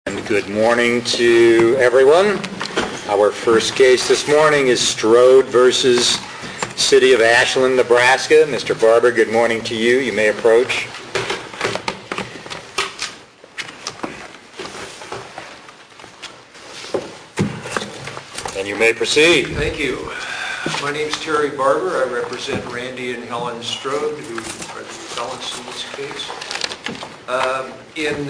And good morning to everyone. Our first case this morning is Strode versus City of Ashland, Nebraska. Mr. Barber, good morning to you. You may approach. And you may proceed. Thank you. My name is Terry Barber. I represent Randy and Helen Strode, who are the appellants in this case. In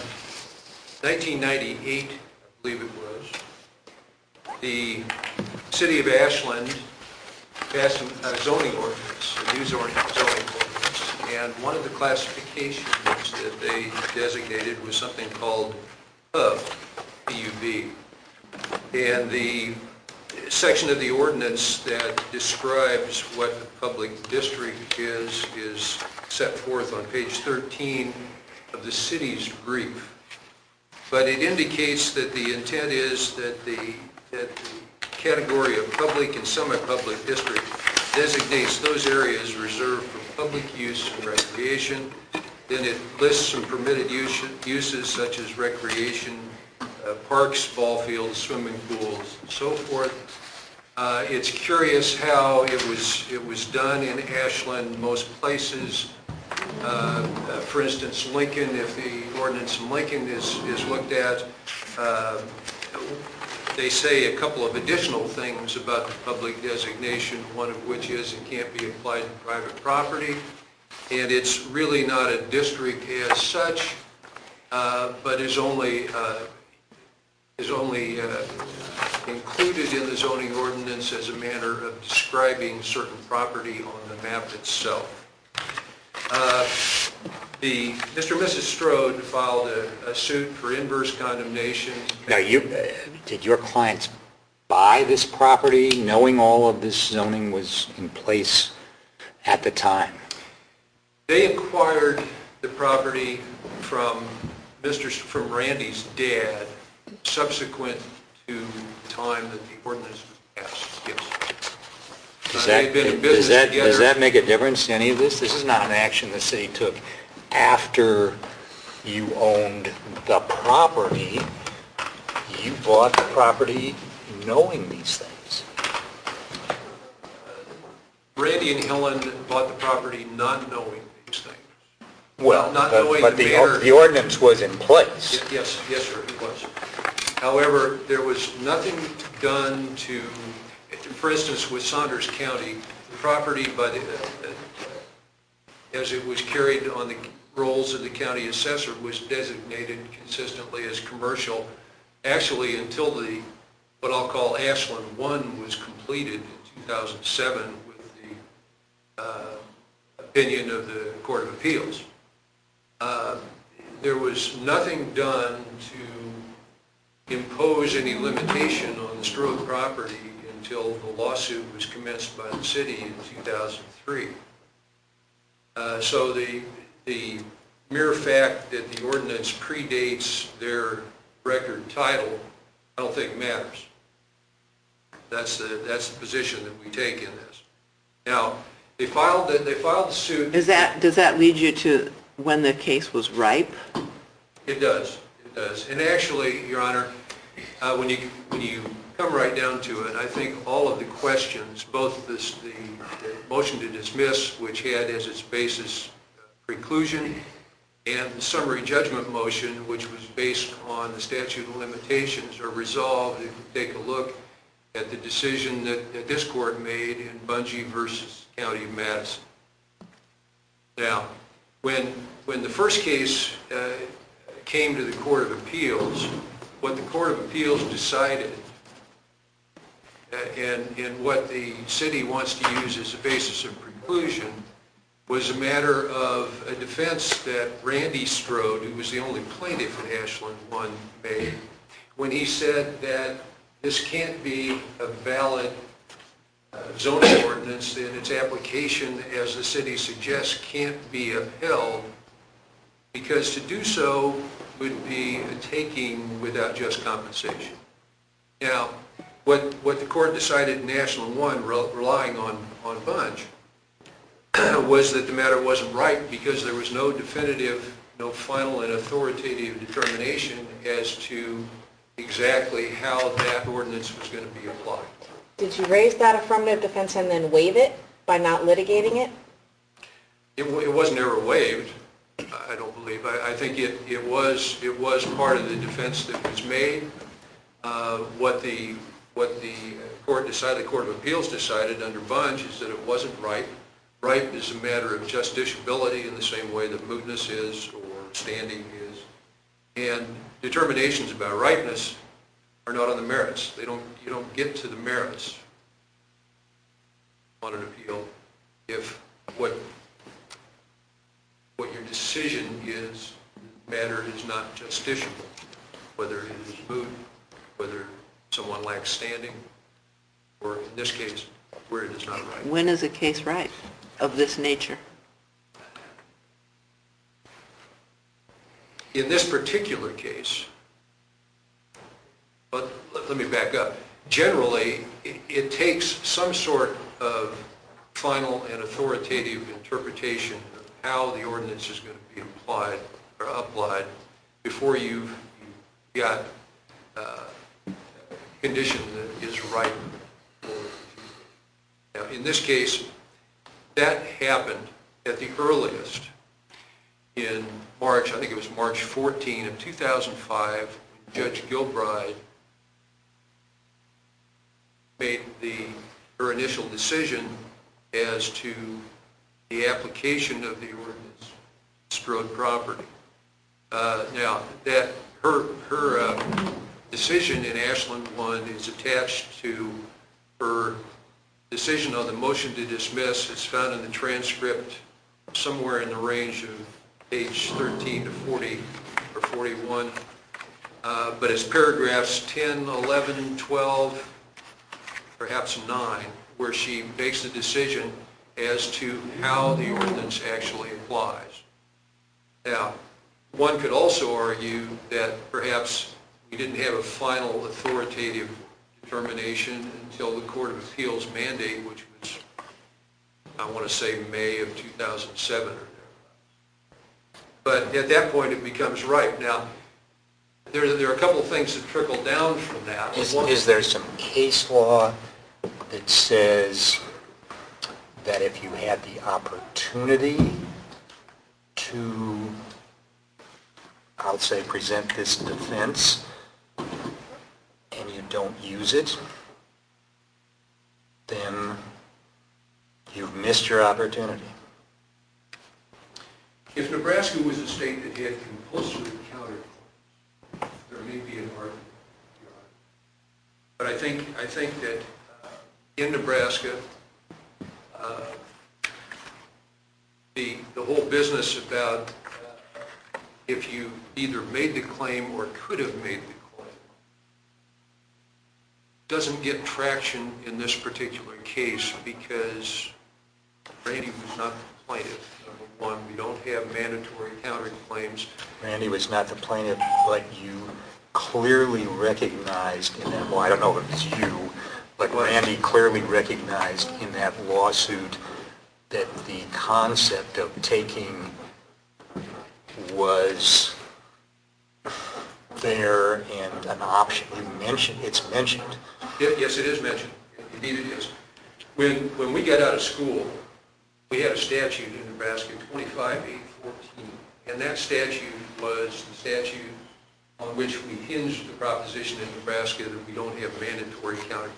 1998, I believe it was, the City of Ashland passed a zoning ordinance, a new zoning ordinance, and one of the classifications that they designated was something called PUB, P-U-B. And the section of the ordinance that describes what the public district is set forth on page 13 of the city's brief. But it indicates that the intent is that the category of public and semi-public district designates those areas reserved for public use and recreation. Then it lists some permitted uses such as recreation, parks, ball fields, swimming pools, and so forth. It's curious how it was done in Ashland. Most places, for instance, Lincoln, if the ordinance in Lincoln is looked at, they say a couple of additional things about the public designation, one of which is it can't be applied to private property, and it's really not a district as such, but is only included in the zoning ordinance as a manner of describing certain property on the map itself. Mr. and Mrs. Strode filed a suit for inverse condemnation. Now, did your clients buy this property knowing all of this zoning was in place at the time? They acquired the property from Randy's dad subsequent to the time that the ordinance was passed. Yes. Does that make a difference to any of this? This is not an action the city took after you owned the property. You bought the property knowing these things. Randy and Helen bought the property not knowing these things. Well, not knowing but the ordinance was in place. Yes, sir, it was. However, there was nothing done to, for instance, with Saunders County, the property as it was carried on the rolls of the county assessor was designated consistently as commercial, actually until what I'll call Ashland 1 was completed in 2007 with the opinion of the Court of Appeals. There was nothing done to impose any limitation on the Strode property until the lawsuit was commenced by the city in 2003. So the mere fact that the ordinance predates their record title, I don't think matters. That's the position that we take in this. Now, they filed the suit. Does that lead you to when the case was ripe? It does. It does. And actually, Your Honor, when you come right down to it, I think all of the questions, both the motion to dismiss, which had as its basis preclusion, and the summary judgment motion, which was based on the statute of limitations, are resolved if you take a look at the decision that this court made in Bungie versus County of Madison. Now, when the first case came to the Court of Appeals, what the Court of Appeals decided and what the city wants to use as a basis of preclusion was a matter of a defense that Randy Strode, who was the only plaintiff in Ashland 1, made when he said that this can't be a valid zoning ordinance and its application, as the city suggests, can't be upheld because to do so would be a taking without just compensation. Now, what the court decided in Ashland 1, relying on Bunge, was that the matter wasn't right because there was no definitive, no final and authoritative determination as to exactly how that ordinance was going to be applied. Did you raise that affirmative defense and then waive it by not litigating it? It wasn't ever waived, I don't believe. I think it was part of the defense that was made. What the court decided, the Court of Appeals decided under Bunge, is that it wasn't ripe. Ripe is a matter of justiciability in the same way that mootness is or standing is. And determinations about ripeness are not on the merits. You don't get to the merits on an appeal if what your decision is, the matter is not justiciable, whether it is moot, whether someone lacks standing, or in this case, where it is not right. When is a case ripe of this nature? In this particular case, but let me back up. Generally, it takes some sort of final and authoritative interpretation of how the ordinance is going to be applied before you've got a condition that is ripe. Now, in this case, that happened at the earliest in March, I think it was March 14 of 2005, when Judge Gilbride made her initial decision as to the application of the ordinance to Strode property. Now, that her decision in Ashland 1 is attached to her decision on the motion to dismiss. It's found in the transcript somewhere in the range of page 13 to 40 or 41. But it's paragraphs 10, 11, 12, perhaps 9, where she makes the decision as to how the ordinance actually applies. Now, one could also argue that perhaps we didn't have a final authoritative determination until the Court of Appeals mandate, which was, I want to say, May of 2007 or thereabouts. But at that point, it becomes ripe. Now, there are a couple of things that trickle down from that. Is there some case law that says that if you had the opportunity to, I'll say, present this defense and you don't use it, then you've missed your opportunity? If Nebraska was a state that had compulsory counterclaims, there may be an argument. But I think that in Nebraska, the whole business about if you either made the claim or could have made the claim doesn't get traction in this particular case because Randy was not the plaintiff. Number one, we don't have mandatory counterclaims. Randy was not the plaintiff, but you clearly recognized in that, well, I don't know if it's you, but Randy clearly recognized in that lawsuit that the concept of taking was there and an option. It's mentioned. Yes, it is mentioned. Indeed it is. When we got out of school, we had a statute in Nebraska, 25-814, and that statute was the statute on which we hinged the proposition in Nebraska that we don't have mandatory counterclaims.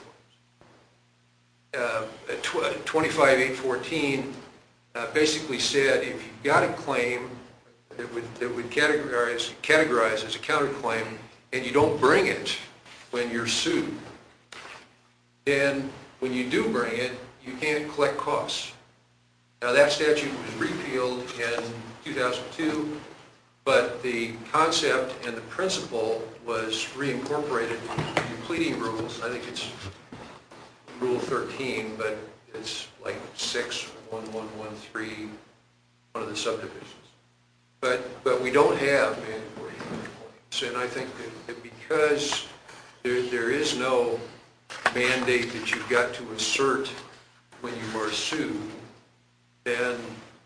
25-814 basically said if you've got a claim that would categorize as a counterclaim and you don't bring it when you're sued, then when you do bring it, you can't collect costs. Now that statute was repealed in 2002, but the concept and the principle was reincorporated into the pleading rules. I think it's Rule 13, but it's like 61113, one of the subdivisions. But we don't have mandatory counterclaims, and I think that because there is no mandate that you've got to assert when you are sued, then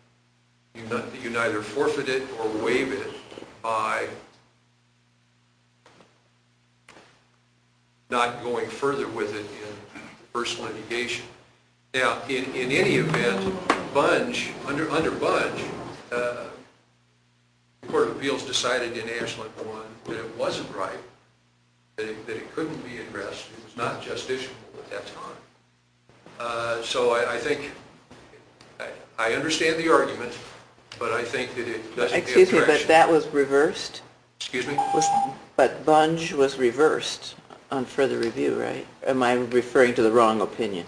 you neither forfeit it or waive it by not going further with it in the first litigation. Now, in any event, Bunge, under Bunge, the Court of Appeals decided in Ashland 1 that it wasn't right, that it couldn't be addressed. It was not justiciable at that time. So I think, I understand the argument, but I think that it doesn't have traction. Excuse me, but that was reversed? Excuse me? But Bunge was reversed on further review, right? Am I referring to the wrong opinion?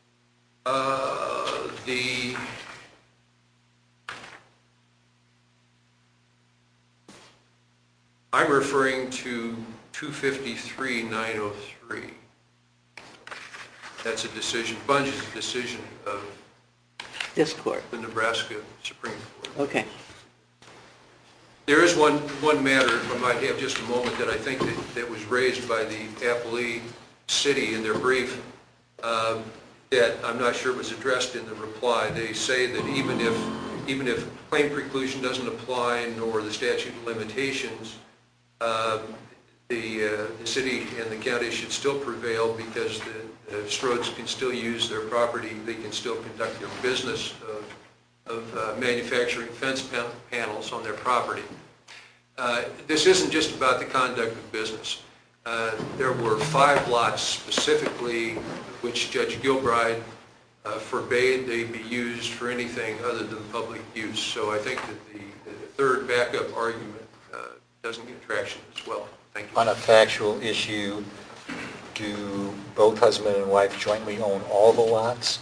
I'm referring to 253-903. That's a decision, Bunge is a decision of This court? the Nebraska Supreme Court. Okay. There is one matter, if I might have just a moment, that I think that was raised by the Applee City in their brief that I'm not sure was addressed in the reply. They say that even if claim preclusion doesn't apply nor the statute of limitations, the city and the county should still prevail because the Strodes can still use their property. They can still conduct their business of manufacturing fence panels on their property. This isn't just about the conduct of business. There were 5 lots specifically which Judge Gilbride forbade they be used for anything other than public use. So I think that the third backup argument doesn't get traction as well. Thank you. On a factual issue, do both husband and wife jointly own all the lots?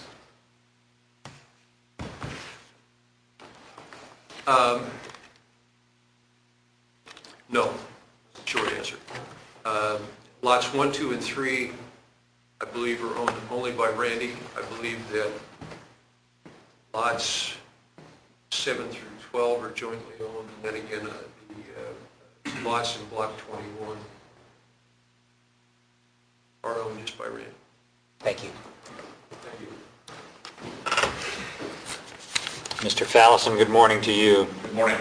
No, short answer. Lots 1, 2, and 3, I believe, are owned only by Randy. I believe that lots 7 through 12 are jointly owned, and then again, the lots in Block 21 are owned just by Randy. Thank you. Thank you. Mr. Fallison, good morning to you. Good morning.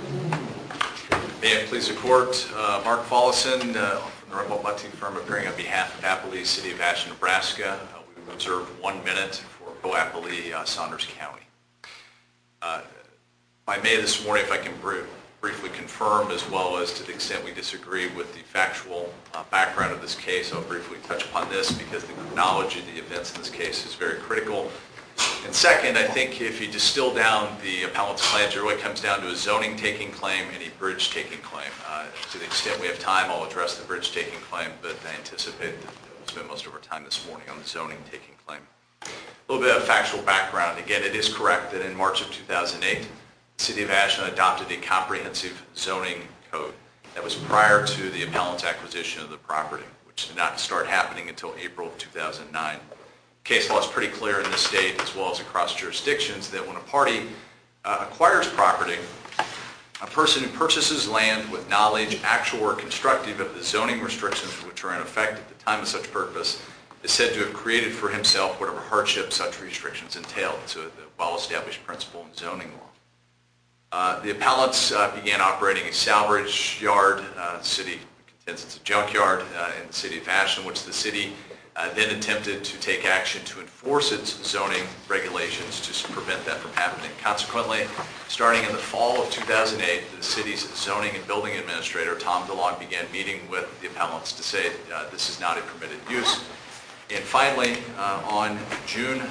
May it please the court, Mark Fallison from the Rumble Butting Firm, appearing on behalf of Applee, City of Ashland, Nebraska. We will reserve 1 minute for co-appellee Saunders County. If I may this morning, if I can briefly confirm, as well as to the extent we disagree with the factual background of this case, I'll briefly touch upon this because the chronology of the events in this case is very critical. And second, I think if you distill down the appellant's claims, it really comes down to a zoning taking claim and a bridge taking claim. To the extent we have time, I'll address the bridge taking claim, but I anticipate that we'll spend most of our time this morning on the zoning taking claim. A little bit of factual background. Again, it is correct that in March of 2008, the City of Ashland adopted a comprehensive zoning code that was prior to the appellant's acquisition of the property, which did not start happening until April of 2009. Case law is pretty clear in this state, as well as across jurisdictions, that when a party acquires property, a person who purchases land with knowledge, actual or constructive, of the zoning restrictions which are in effect at the time of such purpose is said to have created for himself whatever hardship such restrictions entailed. So the well-established principle in zoning law. The appellants began operating a salvage yard. The city contends it's a junkyard in the City of Ashland, which the city then attempted to take action to enforce its zoning regulations to prevent that from happening. Consequently, starting in the fall of 2008, the city's zoning and building administrator, Tom DeLong, began meeting with the appellants to say this is not a permitted use. And finally, on June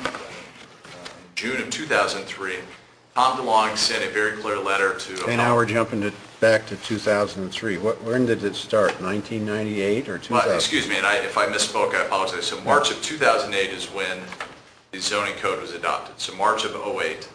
of 2003, Tom DeLong sent a very clear letter to... And now we're jumping back to 2003. When did it start, 1998 or 2000? Excuse me, and if I misspoke, I apologize. So March of 2008 is when the zoning code was adopted. So March of 2008.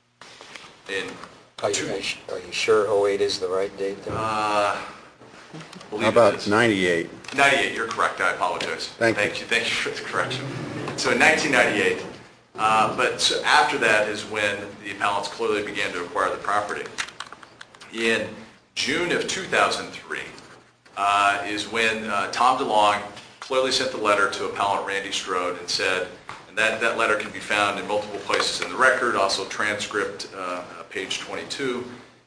Are you sure 08 is the right date there? How about 98? 98, you're correct. I apologize. Thank you. Thank you for the correction. So in 1998, but so after that is when the appellants clearly began to acquire the property. In June of 2003 is when Tom DeLong clearly sent the letter to appellant Randy Strode and said, and that letter can be found in multiple places in the record, also transcript, page 22,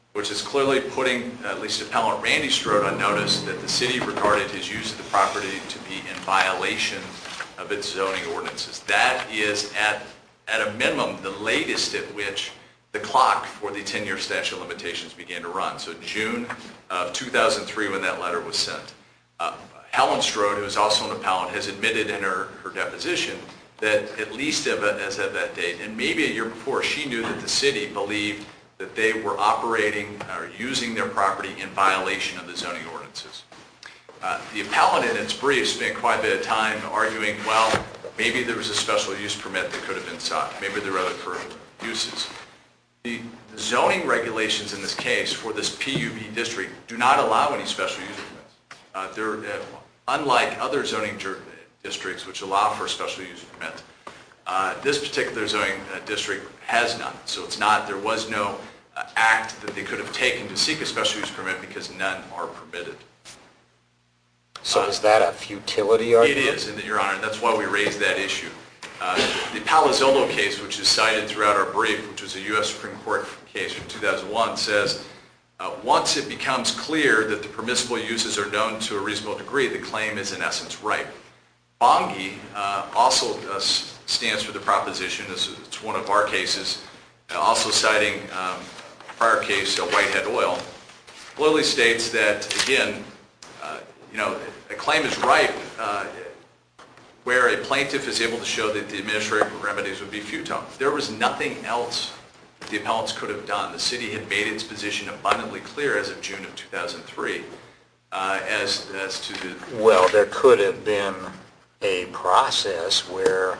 which is clearly putting at least appellant Randy Strode on notice that the city regarded his use of the property to be in violation of its zoning ordinances. That is at a minimum the latest at which the clock for the 10-year statute of limitations began to run. So June of 2003 when that letter was sent. Helen Strode, who is also an appellant, has admitted in her deposition that at least as of that date, and maybe a year before, she knew that the city believed that they were operating or using their property in violation of the zoning ordinances. The appellant in its brief spent quite a bit of time arguing, well, maybe there was a special use permit that could have been sought. Maybe there were other uses. The zoning regulations in this case for this PUB district do not allow any special use permits. They're unlike other zoning districts which allow for a special use permit. This particular zoning district has none. So it's not, there was no act that they could have taken to seek a special use permit because none are permitted. So is that a futility argument? It is, Your Honor, and that's why we raised that issue. The Palazzolo case, which is cited throughout our brief, which was a U.S. Supreme Court case from 2001, says, once it becomes clear that the permissible uses are known to a reasonable degree, the claim is in essence ripe. Bongi also stands for the proposition, it's one of our cases, also citing a prior case, Whitehead Oil, clearly states that, again, a claim is ripe where a plaintiff is able to show that the administrative remedies would be futile. There was nothing else the appellants could have done. The city had made its position abundantly clear as of June of 2003 as to the... Well, there could have been a process where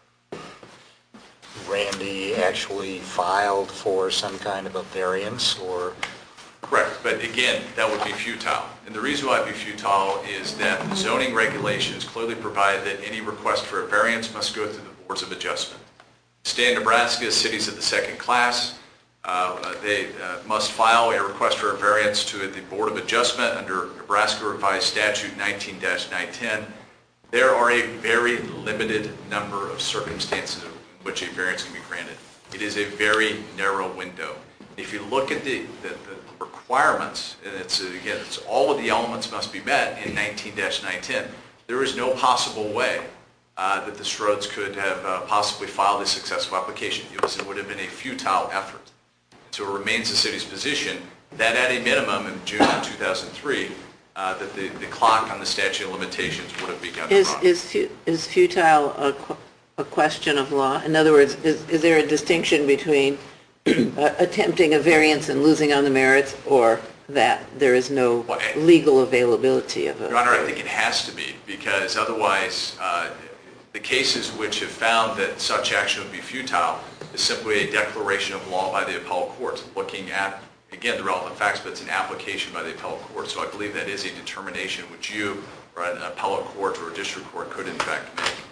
Randy actually filed for some kind of a variance or... Correct, but again, that would be futile. And the reason why it would be futile is that the zoning regulations clearly provide that any request for a variance must go through the boards of adjustment. State of Nebraska, cities of the second class, they must file a request for a variance to the Board of Adjustment under Nebraska Revised Statute 19-910. There are a very limited number of circumstances in which a variance can be granted. It is a very narrow window. If you look at the requirements, and it's all of the elements must be met in 19-910, there is no possible way that the Strodes could have possibly filed a successful application. It would have been a futile effort. So it remains the city's position that at a minimum in June of 2003, that the clock on the statute of limitations would have begun to run. Is futile a question of law? In other words, is there a distinction between attempting a variance and losing on the merits, or that there is no legal availability of a... Your Honor, I think it has to be, because otherwise the cases which have found that such action would be futile is simply a declaration of law by the appellate court, looking at, again, the relevant facts, but it's an application by the appellate court. So I believe that is a determination which you, or an appellate court or a district court, could in fact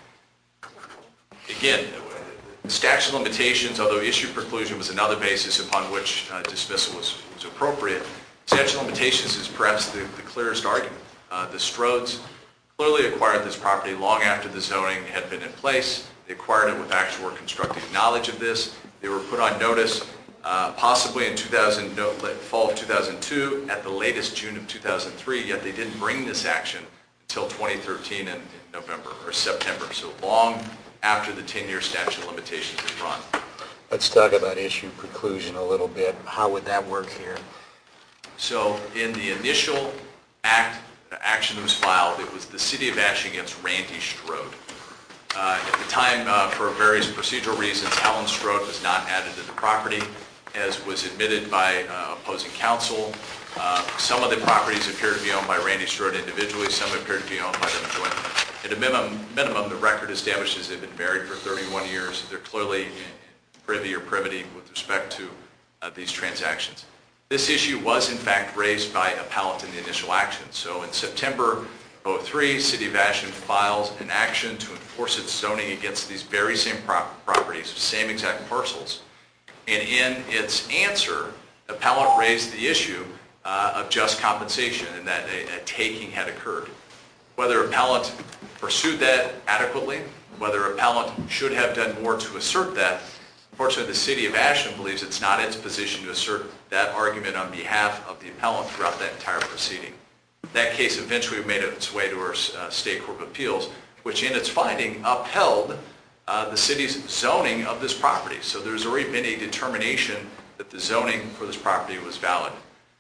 make. Again, statute of limitations, although issue preclusion was another basis upon which dismissal was appropriate, statute of limitations is perhaps the clearest argument. The Strodes clearly acquired this property long after the zoning had been in place. They acquired it with actual or constructive knowledge of this. They were put on notice possibly in fall of 2002, at the latest June of 2003, yet they didn't bring this action until 2013 in November or September, so long after the 10-year statute of limitations had run. Let's talk about issue preclusion a little bit. How would that work here? So in the initial action that was filed, it was the City of Ashland against Randy Strode. At the time, for various procedural reasons, Helen Strode was not added to the property, as was admitted by opposing counsel. Some of the properties appear to be owned by Randy Strode individually, some appear to be owned by them jointly. At a minimum, the record establishes they've been married for 31 years. They're clearly privy with respect to these transactions. This issue was in fact raised by appellant in the initial action. So in September of 2003, City of Ashland files an action to enforce its zoning against these very same properties, same exact parcels. And in its answer, appellant raised the issue of just compensation and that a taking had occurred. Whether appellant pursued that adequately, whether appellant should have done more to assert that, Unfortunately, the city of Ashland believes it's not its position to assert that argument on behalf of the appellant throughout that entire proceeding. That case eventually made its way to our state court of appeals, which in its finding upheld the city's zoning of this property. So there's already been a determination that the zoning for this property was valid.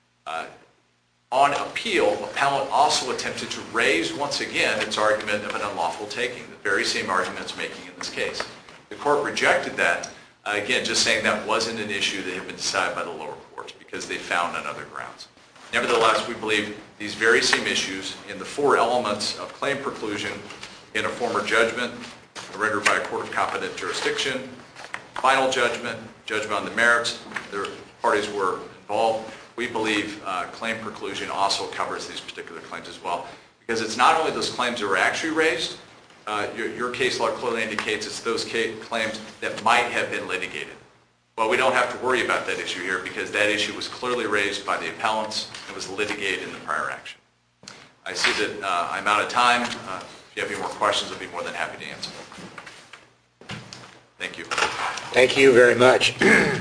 On appeal, appellant also attempted to raise once again its argument of an unlawful taking, the very same argument it's making in this case. The court rejected that, again, just saying that wasn't an issue that had been decided by the lower courts because they found on other grounds. Nevertheless, we believe these very same issues in the four elements of claim preclusion in a former judgment rendered by a court of competent jurisdiction, final judgment, judgment on the merits, the parties were involved. We believe claim preclusion also covers these particular claims as well, because it's not only those claims that were actually raised. Your case law clearly indicates it's those claims that might have been litigated. Well, we don't have to worry about that issue here because that issue was clearly raised by the appellants and was litigated in the prior action. I see that I'm out of time. If you have any more questions, I'll be more than happy to answer them. Thank you. Thank you very much.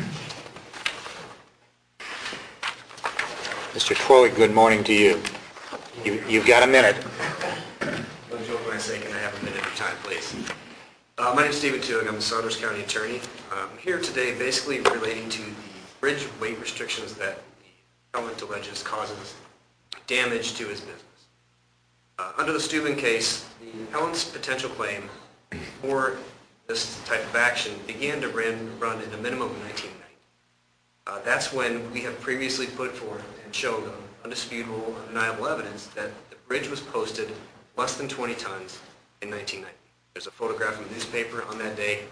Mr. Twillig, good morning to you. You've got a minute. Don't joke when I say, can I have a minute of time, please? My name is Stephen Twillig. I'm a Saunders County attorney. I'm here today basically relating to the bridge weight restrictions that the appellant alleges causes damage to his business. Under the Steuben case, the appellant's potential claim for this type of action began to run in a minimum of 1990. That's when we have previously put forth and shown undisputable, undeniable evidence that the bridge was posted less than 20 tons in 1990. There's a photograph in the newspaper on that day.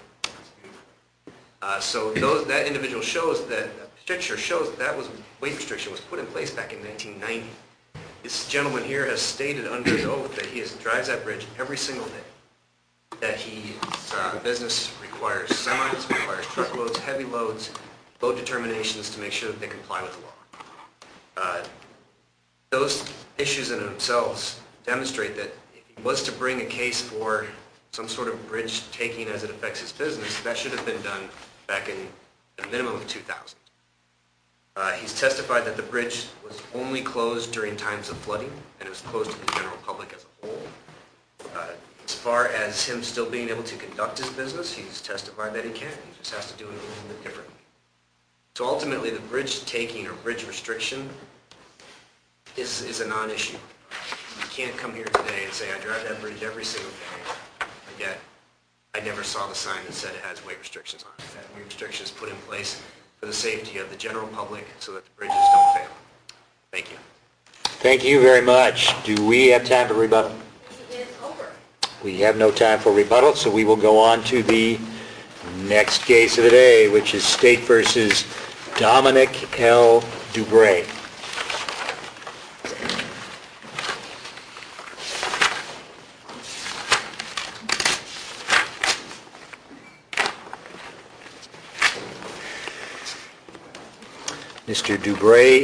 So that individual shows that, picture shows that was weight restriction was put in place back in 1990. This gentleman here has stated under his oath that he drives that bridge every single day. That his business requires semis, requires truckloads, heavy loads, load determinations to make sure that they comply with the law. Those issues in themselves demonstrate that if he was to bring a case for some sort of bridge taking as it affects his business, that should have been done back in a minimum of 2000. He's testified that the bridge was only closed during times of flooding and it was closed to the general public as a whole. As far as him still being able to conduct his business, he's testified that he can. He just has to do it a little bit differently. So ultimately, the bridge taking or bridge restriction is a non-issue. You can't come here today and say, I drive that bridge every single day, but yet I never saw the sign that said it has weight restrictions on it. That weight restriction is put in place for the safety of the general public so that the bridges don't fail. Thank you. Thank you very much. Do we have time for rebuttal? It's over. We have no time for rebuttal, so we will go on to the next case of the day, which is State versus Dominic L. Dubray. Mr. Dubray